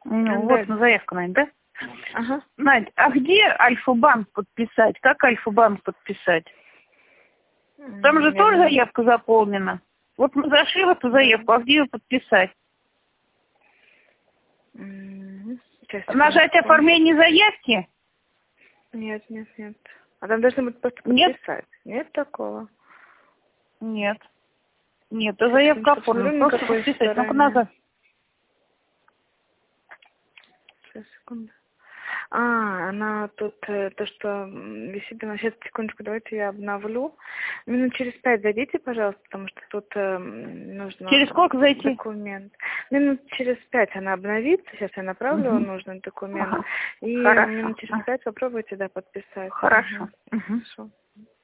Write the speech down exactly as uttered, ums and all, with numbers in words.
Ну, вот на заявку, Надь, да? Ага. Надь, а где Альфа-банк подписать? Как Альфа-банк подписать? Там же Я тоже думаю... заявка заполнена. Вот мы зашли в эту заявку, а где ее подписать? Сейчас, Нажать секундочку. оформление заявки? Нет, нет, нет. А там должны быть просто Нет? подписать. Нет такого. Нет. Нет, а Сейчас, заявка секундочку, оформлена. посмотрю, на Просто какой подписать. Ну-ка стороне. назад. Сейчас, секунду. А, она тут, э, то, что м, висит, она сейчас, секундочку, давайте я обновлю. Минут через пять зайдите, пожалуйста, потому что тут э, нужно Через сколько зайти? документ. Минут через пять она обновится, сейчас я направлю Угу. нужный документ. Ага. И Хорошо. минут через пять попробуйте, да, подписать. Хорошо. Угу. Угу. Хорошо.